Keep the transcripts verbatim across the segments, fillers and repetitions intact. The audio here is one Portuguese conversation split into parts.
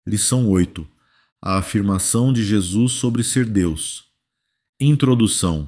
Lição oito. A afirmação de Jesus sobre ser Deus. Introdução.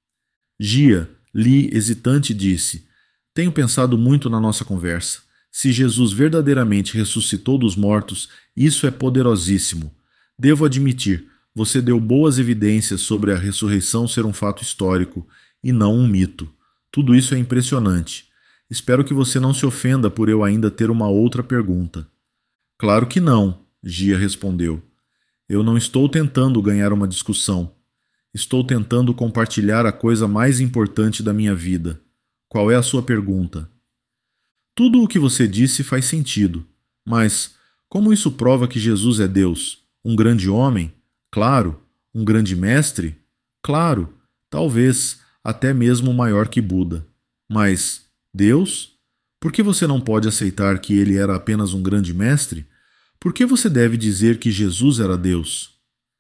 Gia, Li, hesitante, disse: Tenho pensado muito na nossa conversa. Se Jesus verdadeiramente ressuscitou dos mortos, isso é poderosíssimo. Devo admitir, você deu boas evidências sobre a ressurreição ser um fato histórico e não um mito. Tudo isso é impressionante. Espero que você não se ofenda por eu ainda ter uma outra pergunta. Claro que não, Gia respondeu. Eu não estou tentando ganhar uma discussão. Estou tentando compartilhar a coisa mais importante da minha vida. Qual é a sua pergunta? Tudo o que você disse faz sentido. Mas como isso prova que Jesus é Deus? Um grande homem? Claro. Um grande mestre? Claro. Talvez até mesmo maior que Buda. Mas Deus? Por que você não pode aceitar que ele era apenas um grande mestre? Por que você deve dizer que Jesus era Deus?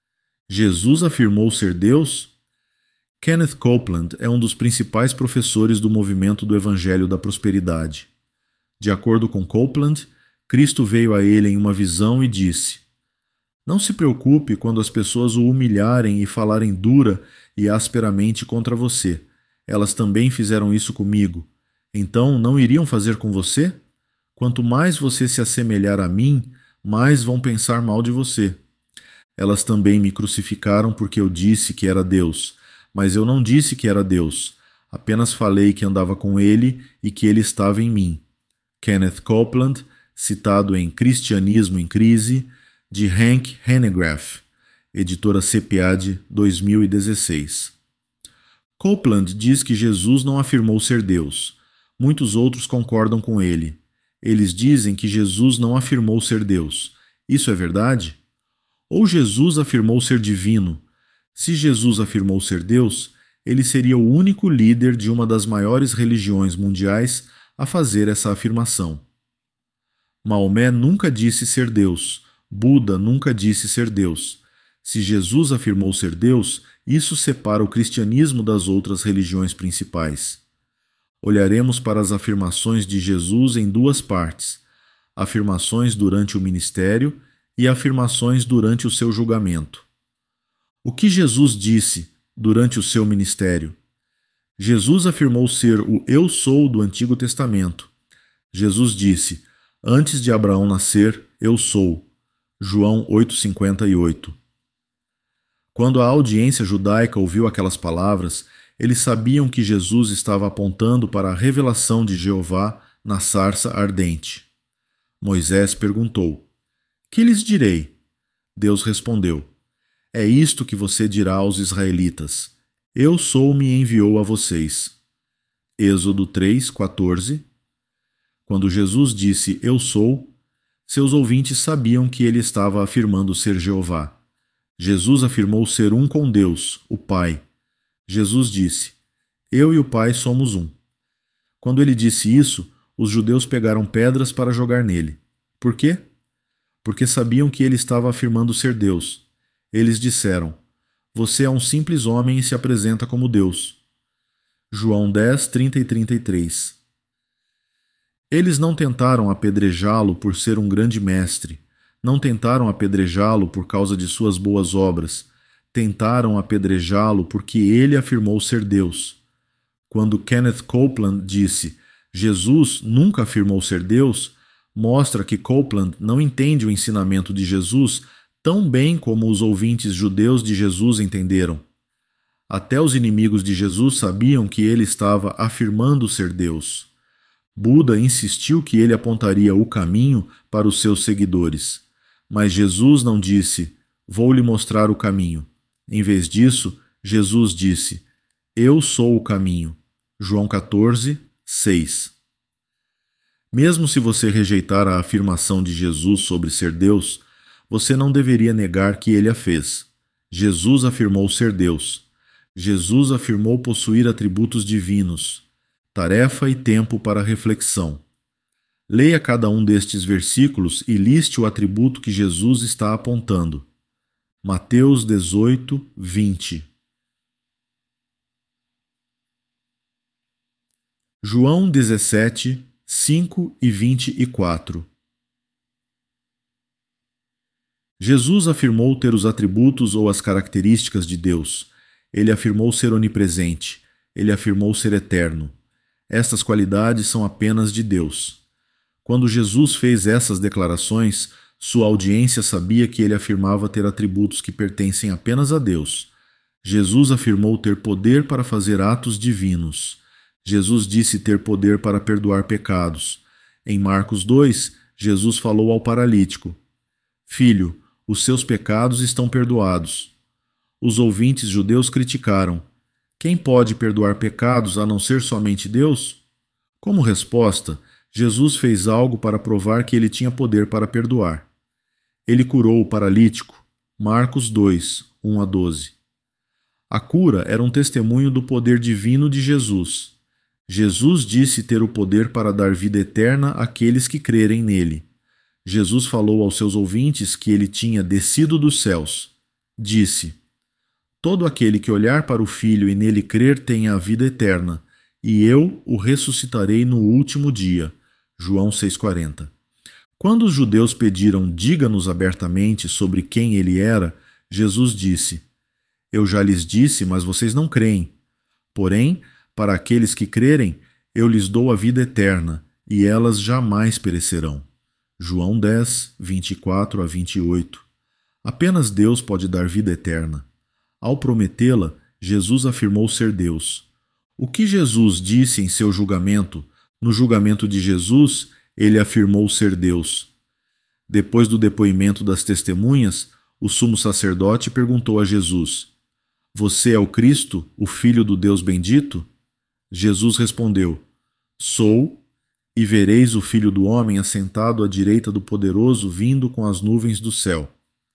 Jesus afirmou ser Deus? Kenneth Copeland é um dos principais professores do movimento do Evangelho da Prosperidade. De acordo com Copeland, Cristo veio a ele em uma visão e disse: Não se preocupe quando as pessoas o humilharem e falarem dura e asperamente contra você. Elas também fizeram isso comigo. Então não iriam fazer com você? Quanto mais você se assemelhar a mim, mais vão pensar mal de você. Elas também me crucificaram porque eu disse que era Deus, mas eu não disse que era Deus. Apenas falei que andava com ele e que ele estava em mim. Kenneth Copeland, citado em Cristianismo em Crise, de Hank Hanegraaff, editora CEPIAD, dois mil e dezesseis. Copeland diz que Jesus não afirmou ser Deus. Muitos outros concordam com ele. Eles dizem que Jesus não afirmou ser Deus. Isso é verdade? Ou Jesus afirmou ser divino? Se Jesus afirmou ser Deus, ele seria o único líder de uma das maiores religiões mundiais a fazer essa afirmação. Maomé nunca disse ser Deus. Buda nunca disse ser Deus. Se Jesus afirmou ser Deus, isso separa o cristianismo das outras religiões principais. Olharemos para as afirmações de Jesus em duas partes: afirmações durante o ministério e afirmações durante o seu julgamento. O que Jesus disse durante o seu ministério? Jesus afirmou ser o Eu Sou do Antigo Testamento. Jesus disse: Antes de Abraão nascer, eu sou. João oito, cinquenta e oito. Quando a audiência judaica ouviu aquelas palavras, eles sabiam que Jesus estava apontando para a revelação de Jeová na sarça ardente. Moisés perguntou: Que lhes direi? Deus respondeu: É isto que você dirá aos israelitas: Eu sou me enviou a vocês. Êxodo três, quatorze. Quando Jesus disse Eu sou, seus ouvintes sabiam que ele estava afirmando ser Jeová. Jesus afirmou ser um com Deus, o Pai. Jesus disse: Eu e o Pai somos um. Quando ele disse isso, os judeus pegaram pedras para jogar nele. Por quê? Porque sabiam que ele estava afirmando ser Deus. Eles disseram: Você é um simples homem e se apresenta como Deus. João dez, trinta e trinta e três. Eles não tentaram apedrejá-lo por ser um grande mestre. Não tentaram apedrejá-lo por causa de suas boas obras. Tentaram apedrejá-lo porque ele afirmou ser Deus. Quando Kenneth Copeland disse Jesus nunca afirmou ser Deus, mostra que Copeland não entende o ensinamento de Jesus tão bem como os ouvintes judeus de Jesus entenderam. Até os inimigos de Jesus sabiam que ele estava afirmando ser Deus. Buda insistiu que ele apontaria o caminho para os seus seguidores. Mas Jesus não disse: Vou lhe mostrar o caminho. Em vez disso, Jesus disse: Eu sou o caminho. João quatorze, seis. Mesmo se você rejeitar a afirmação de Jesus sobre ser Deus, você não deveria negar que ele a fez. Jesus afirmou ser Deus. Jesus afirmou possuir atributos divinos. Tarefa e tempo para reflexão. Leia cada um destes versículos e liste o atributo que Jesus está apontando. Mateus dezoito, vinte. João dezessete, cinco e vinte e quatro. Jesus afirmou ter os atributos ou as características de Deus. Ele afirmou ser onipresente. Ele afirmou ser eterno. Estas qualidades são apenas de Deus. Quando Jesus fez essas declarações, sua audiência sabia que ele afirmava ter atributos que pertencem apenas a Deus. Jesus afirmou ter poder para fazer atos divinos. Jesus disse ter poder para perdoar pecados. Em Marcos dois, Jesus falou ao paralítico: Filho, os seus pecados estão perdoados. Os ouvintes judeus criticaram: Quem pode perdoar pecados a não ser somente Deus? Como resposta, Jesus fez algo para provar que ele tinha poder para perdoar. Ele curou o paralítico. Marcos dois, um a doze. A cura era um testemunho do poder divino de Jesus. Jesus disse ter o poder para dar vida eterna àqueles que crerem nele. Jesus falou aos seus ouvintes que ele tinha descido dos céus. Disse: Todo aquele que olhar para o Filho e nele crer tem a vida eterna, e eu o ressuscitarei no último dia. João seis quarenta. Quando os judeus pediram diga-nos abertamente sobre quem ele era, Jesus disse: Eu já lhes disse, mas vocês não creem. Porém, para aqueles que crerem, eu lhes dou a vida eterna, e elas jamais perecerão. João dez, vinte e quatro a vinte e oito. Apenas Deus pode dar vida eterna. Ao prometê-la, Jesus afirmou ser Deus. O que Jesus disse em seu julgamento? No julgamento de Jesus, ele afirmou ser Deus. Depois do depoimento das testemunhas, o sumo sacerdote perguntou a Jesus: Você é o Cristo, o Filho do Deus bendito? Jesus respondeu: Sou, e vereis o Filho do Homem assentado à direita do Poderoso vindo com as nuvens do céu.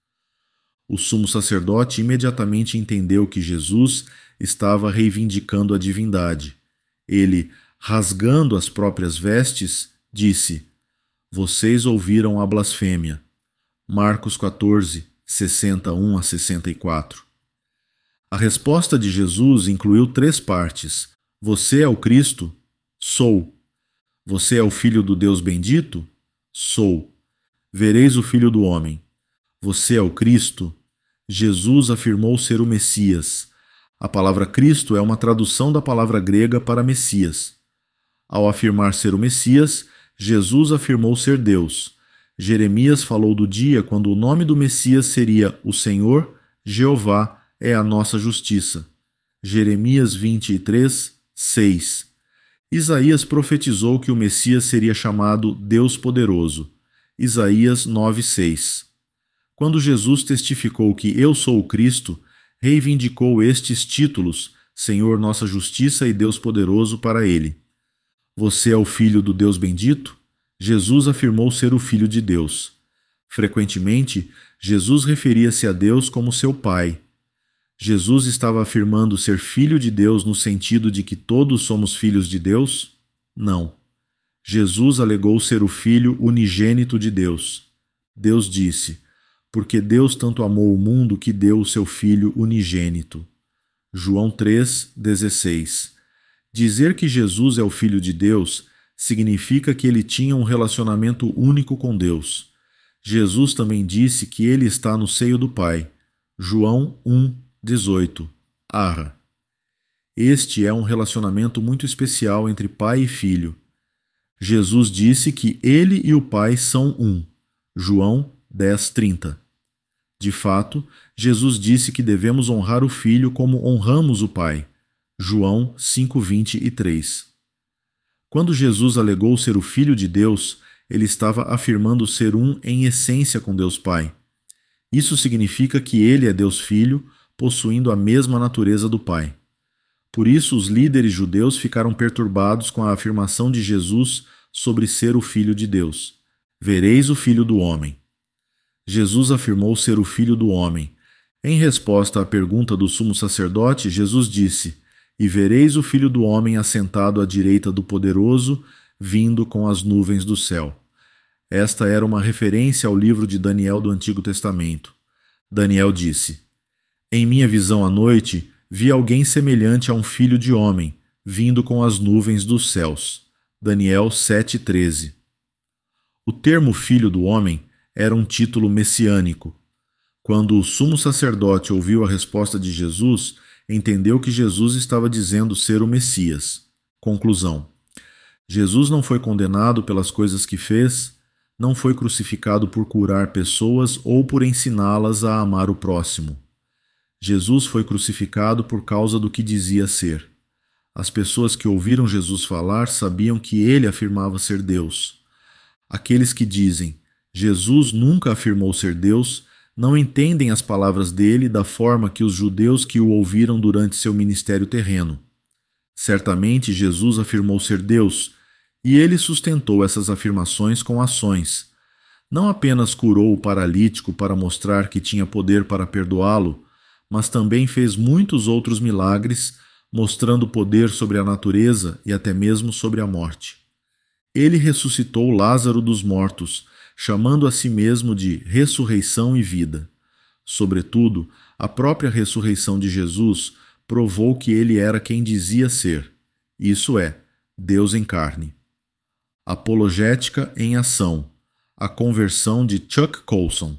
O sumo sacerdote imediatamente entendeu que Jesus estava reivindicando a divindade. Ele, rasgando as próprias vestes, disse: Vocês ouviram a blasfêmia. Marcos quatorze, sessenta e um a sessenta e quatro. A resposta de Jesus incluiu três partes. Você é o Cristo? Sou. Você é o Filho do Deus bendito? Sou. Vereis o Filho do Homem. Você é o Cristo? Jesus afirmou ser o Messias. A palavra Cristo é uma tradução da palavra grega para Messias. Ao afirmar ser o Messias, Jesus afirmou ser Deus. Jeremias falou do dia quando o nome do Messias seria o Senhor, Jeová, é a nossa justiça. Jeremias vinte e três, seis. Isaías profetizou que o Messias seria chamado Deus Poderoso. Isaías nove, seis. Quando Jesus testificou que eu sou o Cristo, reivindicou estes títulos, Senhor nossa justiça e Deus Poderoso, para ele. Você é o Filho do Deus bendito? Jesus afirmou ser o Filho de Deus. Frequentemente, Jesus referia-se a Deus como seu Pai. Jesus estava afirmando ser Filho de Deus no sentido de que todos somos filhos de Deus? Não. Jesus alegou ser o Filho unigênito de Deus. Deus disse: Porque Deus tanto amou o mundo que deu o seu Filho unigênito. João três, dezesseis. Dizer que Jesus é o Filho de Deus significa que ele tinha um relacionamento único com Deus. Jesus também disse que ele está no seio do Pai. João um, dezoito. Arra. Este é um relacionamento muito especial entre pai e filho. Jesus disse que ele e o Pai são um. João dez, trinta. De fato, Jesus disse que devemos honrar o Filho como honramos o Pai. João cinco, vinte e três. Quando Jesus alegou ser o Filho de Deus, ele estava afirmando ser um em essência com Deus Pai. Isso significa que ele é Deus Filho, possuindo a mesma natureza do Pai. Por isso, os líderes judeus ficaram perturbados com a afirmação de Jesus sobre ser o Filho de Deus. Vereis o Filho do Homem. Jesus afirmou ser o Filho do Homem. Em resposta à pergunta do sumo sacerdote, Jesus disse: E vereis o Filho do Homem assentado à direita do Poderoso, vindo com as nuvens do céu. Esta era uma referência ao livro de Daniel do Antigo Testamento. Daniel disse: Em minha visão à noite, vi alguém semelhante a um filho de homem, vindo com as nuvens dos céus. Daniel sete, treze. O termo Filho do Homem era um título messiânico. Quando o sumo sacerdote ouviu a resposta de Jesus, entendeu que Jesus estava dizendo ser o Messias. Conclusão: Jesus não foi condenado pelas coisas que fez, não foi crucificado por curar pessoas ou por ensiná-las a amar o próximo. Jesus foi crucificado por causa do que dizia ser. As pessoas que ouviram Jesus falar sabiam que ele afirmava ser Deus. Aqueles que dizem Jesus nunca afirmou ser Deus não entendem as palavras dele da forma que os judeus que o ouviram durante seu ministério terreno. Certamente Jesus afirmou ser Deus, e ele sustentou essas afirmações com ações. Não apenas curou o paralítico para mostrar que tinha poder para perdoá-lo, mas também fez muitos outros milagres, mostrando poder sobre a natureza e até mesmo sobre a morte. Ele ressuscitou Lázaro dos mortos, chamando a si mesmo de ressurreição e vida. Sobretudo, a própria ressurreição de Jesus provou que ele era quem dizia ser, isso é, Deus em carne. Apologética em ação. A conversão de Chuck Colson.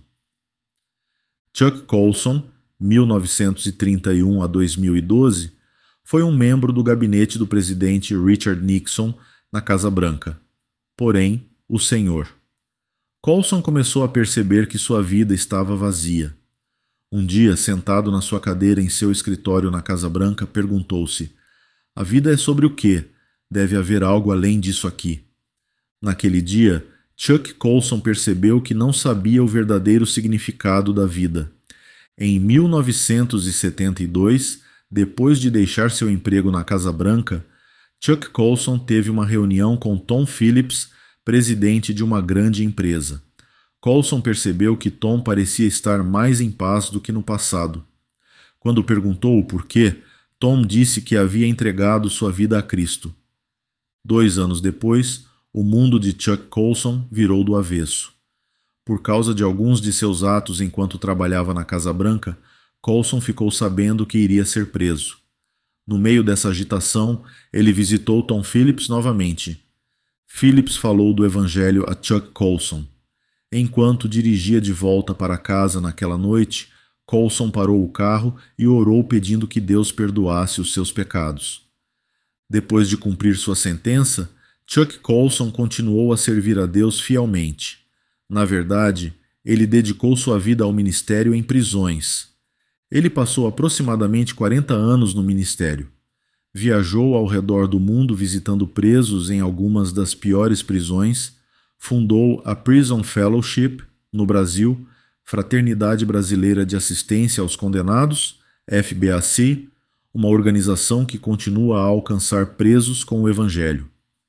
Chuck Colson, mil novecentos e trinta e um a dois mil e doze, foi um membro do gabinete do presidente Richard Nixon na Casa Branca. Porém, o Senhor. Colson começou a perceber que sua vida estava vazia. Um dia, sentado na sua cadeira em seu escritório na Casa Branca, perguntou-se: a vida é sobre o quê? Deve haver algo além disso aqui. Naquele dia, Chuck Colson percebeu que não sabia o verdadeiro significado da vida. Em mil novecentos e setenta e dois, depois de deixar seu emprego na Casa Branca, Chuck Colson teve uma reunião com Tom Phillips, presidente de uma grande empresa. Colson percebeu que Tom parecia estar mais em paz do que no passado. Quando perguntou o porquê, Tom disse que havia entregado sua vida a Cristo. Dois anos depois, o mundo de Chuck Colson virou do avesso. Por causa de alguns de seus atos enquanto trabalhava na Casa Branca, Colson ficou sabendo que iria ser preso. No meio dessa agitação, ele visitou Tom Phillips novamente. Phillips falou do evangelho a Chuck Colson. Enquanto dirigia de volta para casa naquela noite, Colson parou o carro e orou pedindo que Deus perdoasse os seus pecados. Depois de cumprir sua sentença, Chuck Colson continuou a servir a Deus fielmente. Na verdade, ele dedicou sua vida ao ministério em prisões. Ele passou aproximadamente quarenta anos no ministério. Viajou ao redor do mundo visitando presos em algumas das piores prisões, fundou a Prison Fellowship, no Brasil, Fraternidade Brasileira de Assistência aos Condenados, F B A C, uma organização que continua a alcançar presos com o Evangelho.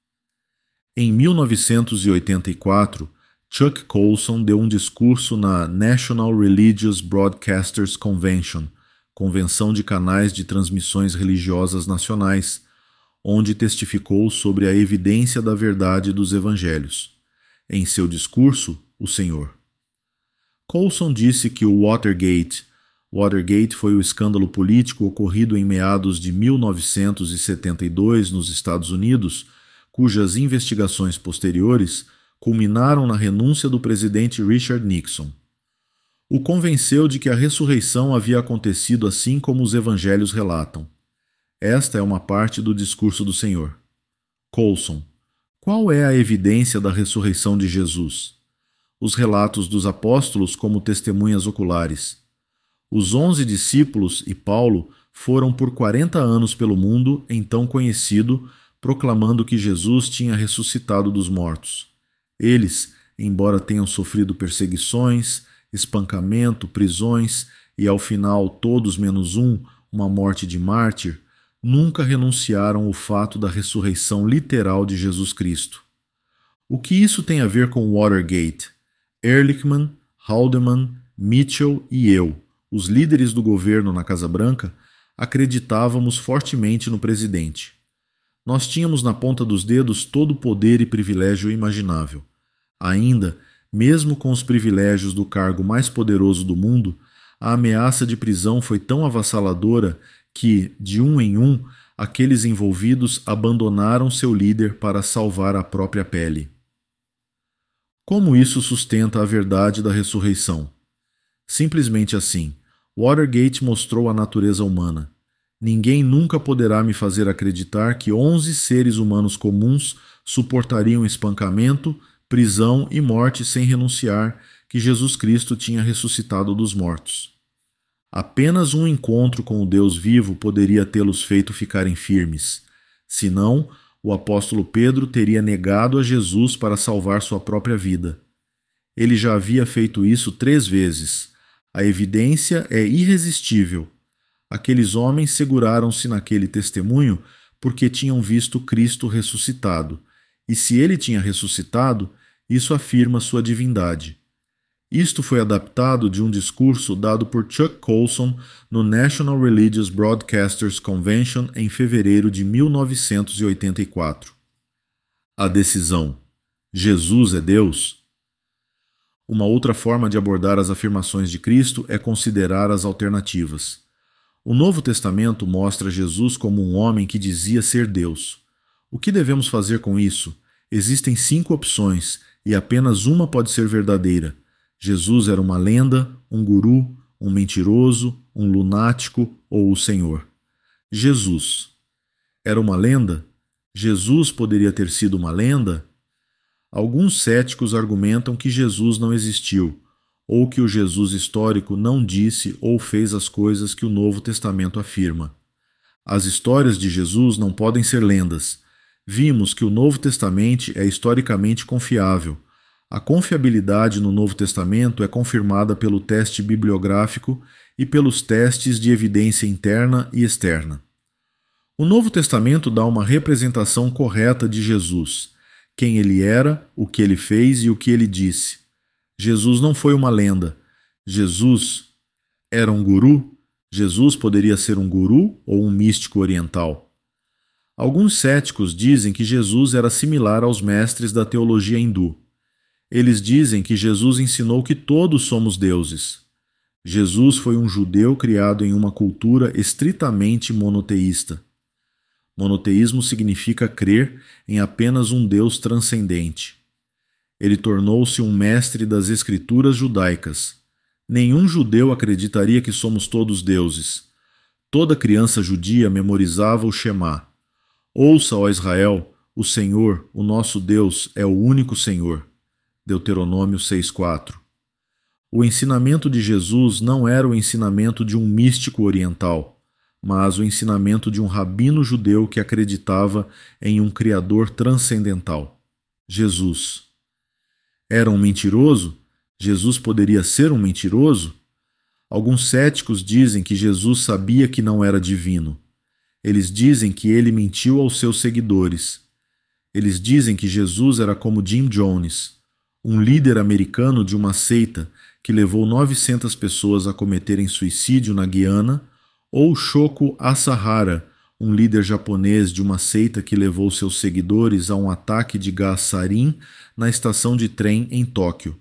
Em mil novecentos e oitenta e quatro, Chuck Colson deu um discurso na National Religious Broadcasters Convention, Convenção de Canais de Transmissões Religiosas Nacionais, onde testificou sobre a evidência da verdade dos evangelhos. Em seu discurso, o Senhor. Colson disse que o Watergate, Watergate foi o escândalo político ocorrido em meados de mil novecentos e setenta e dois nos Estados Unidos, cujas investigações posteriores culminaram na renúncia do presidente Richard Nixon. O convenceu de que a ressurreição havia acontecido assim como os evangelhos relatam. Esta é uma parte do discurso do Senhor. Colson: qual é a evidência da ressurreição de Jesus? Os relatos dos apóstolos como testemunhas oculares. Os onze discípulos e Paulo foram por quarenta anos pelo mundo, então conhecido, proclamando que Jesus tinha ressuscitado dos mortos. Eles, embora tenham sofrido perseguições, espancamento, prisões e, ao final, todos menos um, uma morte de mártir, nunca renunciaram ao fato da ressurreição literal de Jesus Cristo. O que isso tem a ver com Watergate? Ehrlichman, Haldeman, Mitchell e eu, os líderes do governo na Casa Branca, acreditávamos fortemente no presidente. Nós tínhamos na ponta dos dedos todo o poder e privilégio imaginável. Ainda, mesmo com os privilégios do cargo mais poderoso do mundo, a ameaça de prisão foi tão avassaladora que, de um em um, aqueles envolvidos abandonaram seu líder para salvar a própria pele. Como isso sustenta a verdade da ressurreição? Simplesmente assim. Watergate mostrou a natureza humana. Ninguém nunca poderá me fazer acreditar que onze seres humanos comuns suportariam espancamento, prisão e morte sem renunciar que Jesus Cristo tinha ressuscitado dos mortos. Apenas um encontro com o Deus vivo poderia tê-los feito ficarem firmes. Senão, o apóstolo Pedro teria negado a Jesus para salvar sua própria vida. Ele já havia feito isso três vezes. A evidência é irresistível. Aqueles homens seguraram-se naquele testemunho porque tinham visto Cristo ressuscitado. E se ele tinha ressuscitado, isso afirma sua divindade. Isto foi adaptado de um discurso dado por Chuck Colson no National Religious Broadcasters Convention em fevereiro de mil novecentos e oitenta e quatro. A decisão: Jesus é Deus? Uma outra forma de abordar as afirmações de Cristo é considerar as alternativas. O Novo Testamento mostra Jesus como um homem que dizia ser Deus. O que devemos fazer com isso? Existem cinco opções e apenas uma pode ser verdadeira. Jesus era uma lenda, um guru, um mentiroso, um lunático ou o Senhor. Jesus era uma lenda? Jesus poderia ter sido uma lenda? Alguns céticos argumentam que Jesus não existiu, ou que o Jesus histórico não disse ou fez as coisas que o Novo Testamento afirma. As histórias de Jesus não podem ser lendas. Vimos que o Novo Testamento é historicamente confiável. A confiabilidade no Novo Testamento é confirmada pelo teste bibliográfico e pelos testes de evidência interna e externa. O Novo Testamento dá uma representação correta de Jesus, quem ele era, o que ele fez e o que ele disse. Jesus não foi uma lenda. Jesus era um guru? Jesus poderia ser um guru ou um místico oriental? Alguns céticos dizem que Jesus era similar aos mestres da teologia hindu. Eles dizem que Jesus ensinou que todos somos deuses. Jesus foi um judeu criado em uma cultura estritamente monoteísta. Monoteísmo significa crer em apenas um Deus transcendente. Ele tornou-se um mestre das escrituras judaicas. Nenhum judeu acreditaria que somos todos deuses. Toda criança judia memorizava o Shema. Ouça, ó Israel, o Senhor, o nosso Deus, é o único Senhor. Deuteronômio seis, quatro. O ensinamento de Jesus não era o ensinamento de um místico oriental, mas o ensinamento de um rabino judeu que acreditava em um Criador transcendental. Jesus era um mentiroso? Jesus poderia ser um mentiroso? Alguns céticos dizem que Jesus sabia que não era divino. Eles dizem que ele mentiu aos seus seguidores. Eles dizem que Jesus era como Jim Jones, um líder americano de uma seita que levou novecentas pessoas a cometerem suicídio na Guiana, ou Shoko Asahara, um líder japonês de uma seita que levou seus seguidores a um ataque de gás sarin na estação de trem em Tóquio.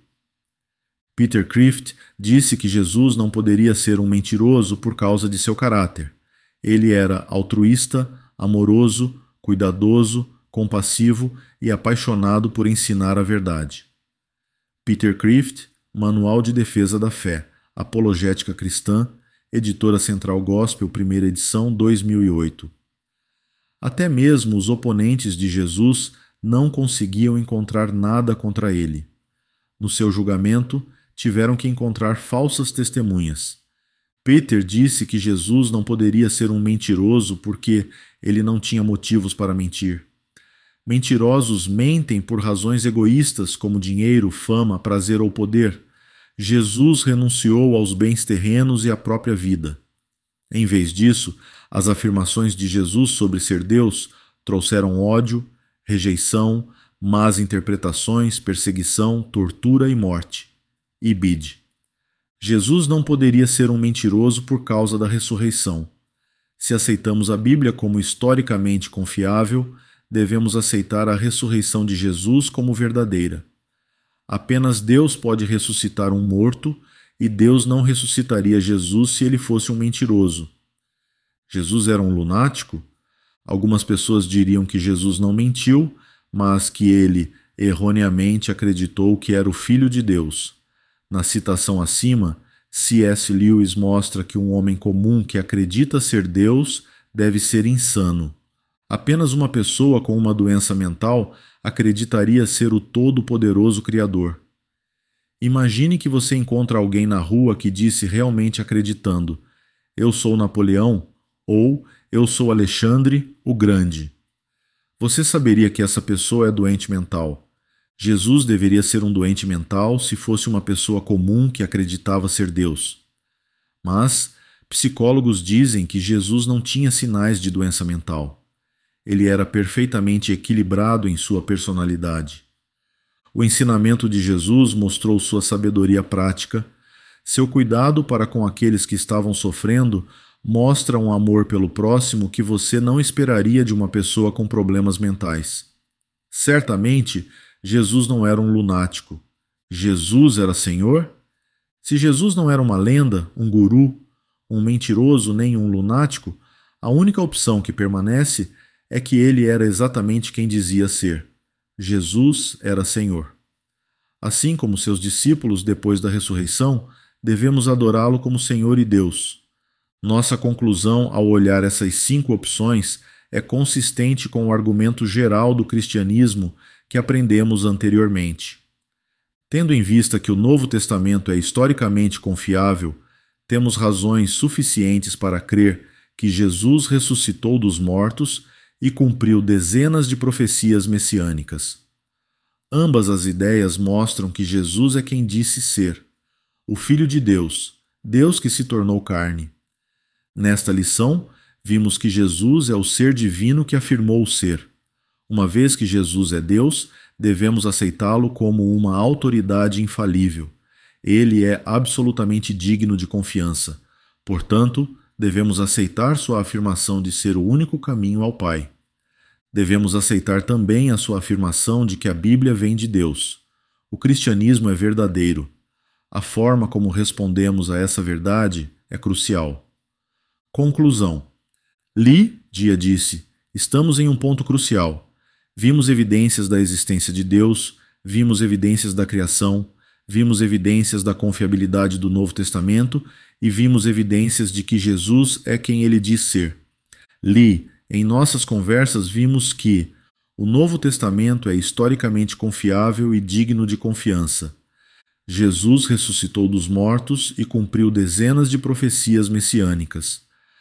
Peter Kreeft disse que Jesus não poderia ser um mentiroso por causa de seu caráter. Ele era altruísta, amoroso, cuidadoso, compassivo e apaixonado por ensinar a verdade. Peter Kreeft, Manual de Defesa da Fé, Apologética Cristã, Editora Central Gospel, primeira edição, dois mil e oito. Até mesmo os oponentes de Jesus não conseguiam encontrar nada contra ele. No seu julgamento, tiveram que encontrar falsas testemunhas. Peter disse que Jesus não poderia ser um mentiroso porque ele não tinha motivos para mentir. Mentirosos mentem por razões egoístas como dinheiro, fama, prazer ou poder. Jesus renunciou aos bens terrenos e à própria vida. Em vez disso, as afirmações de Jesus sobre ser Deus trouxeram ódio, rejeição, más interpretações, perseguição, tortura e morte. Ibid. Jesus não poderia ser um mentiroso por causa da ressurreição. Se aceitamos a Bíblia como historicamente confiável, devemos aceitar a ressurreição de Jesus como verdadeira. Apenas Deus pode ressuscitar um morto, e Deus não ressuscitaria Jesus se ele fosse um mentiroso. Jesus era um lunático? Algumas pessoas diriam que Jesus não mentiu, mas que ele erroneamente acreditou que era o Filho de Deus. Na citação acima, C S. Lewis mostra que um homem comum que acredita ser Deus deve ser insano. Apenas uma pessoa com uma doença mental acreditaria ser o todo-poderoso Criador. Imagine que você encontra alguém na rua que disse realmente acreditando: "Eu sou Napoleão" ou "Eu sou Alexandre o Grande". Você saberia que essa pessoa é doente mental. Jesus deveria ser um doente mental se fosse uma pessoa comum que acreditava ser Deus. Mas psicólogos dizem que Jesus não tinha sinais de doença mental. Ele era perfeitamente equilibrado em sua personalidade. O ensinamento de Jesus mostrou sua sabedoria prática. Seu cuidado para com aqueles que estavam sofrendo mostra um amor pelo próximo que você não esperaria de uma pessoa com problemas mentais. Certamente, Jesus não era um lunático. Jesus era Senhor? Se Jesus não era uma lenda, um guru, um mentiroso nem um lunático, a única opção que permanece é que ele era exatamente quem dizia ser. Jesus era Senhor. Assim como seus discípulos depois da ressurreição, devemos adorá-lo como Senhor e Deus. Nossa conclusão ao olhar essas cinco opções é consistente com o argumento geral do cristianismo que aprendemos anteriormente. Tendo em vista que o Novo Testamento é historicamente confiável, temos razões suficientes para crer que Jesus ressuscitou dos mortos e cumpriu dezenas de profecias messiânicas. Ambas as ideias mostram que Jesus é quem disse ser, o Filho de Deus, Deus que se tornou carne. Nesta lição, vimos que Jesus é o ser divino que afirmou ser. Uma vez que Jesus é Deus, devemos aceitá-lo como uma autoridade infalível. Ele é absolutamente digno de confiança. Portanto, devemos aceitar sua afirmação de ser o único caminho ao Pai. Devemos aceitar também a sua afirmação de que a Bíblia vem de Deus. O cristianismo é verdadeiro. A forma como respondemos a essa verdade é crucial. Conclusão. Lee, Dia disse, estamos em um ponto crucial. Vimos evidências da existência de Deus, vimos evidências da criação, vimos evidências da confiabilidade do Novo Testamento e vimos evidências de que Jesus é quem ele diz ser. Lee, em nossas conversas vimos que o Novo Testamento é historicamente confiável e digno de confiança. Jesus ressuscitou dos mortos e cumpriu dezenas de profecias messiânicas.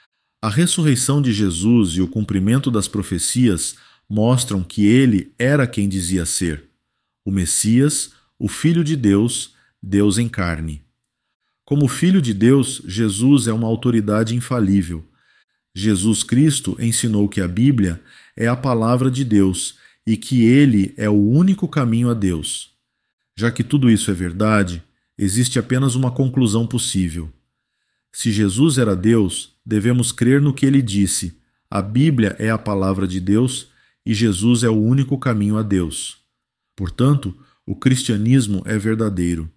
A ressurreição de Jesus e o cumprimento das profecias mostram que ele era quem dizia ser, o Messias, o Filho de Deus, Deus em carne. Como Filho de Deus, Jesus é uma autoridade infalível. Jesus Cristo ensinou que a Bíblia é a palavra de Deus e que ele é o único caminho a Deus. Já que tudo isso é verdade, existe apenas uma conclusão possível. Se Jesus era Deus, devemos crer no que ele disse. A Bíblia é a palavra de Deus e Jesus é o único caminho a Deus. Portanto, o cristianismo é verdadeiro.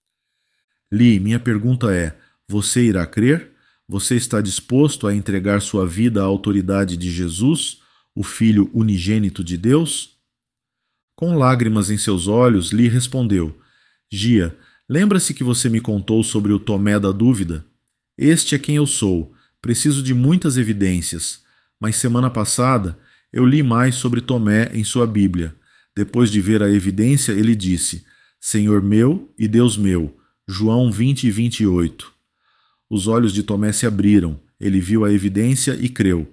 Lee, minha pergunta é: você irá crer? Você está disposto a entregar sua vida à autoridade de Jesus, o Filho unigênito de Deus? Com lágrimas em seus olhos, Lee respondeu: Gia, lembra-se que você me contou sobre o Tomé da dúvida? Este é quem eu sou. Preciso de muitas evidências. Mas semana passada, eu li mais sobre Tomé em sua Bíblia. Depois de ver a evidência, ele disse: Senhor meu e Deus meu. João vinte, vinte e oito. Os olhos de Tomé se abriram, ele viu a evidência e creu.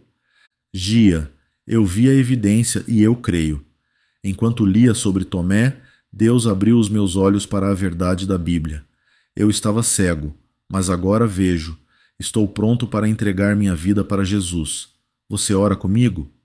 Gia, eu vi a evidência e eu creio. Enquanto lia sobre Tomé, Deus abriu os meus olhos para a verdade da Bíblia. Eu estava cego, mas agora vejo. Estou pronto para entregar minha vida para Jesus. Você ora comigo?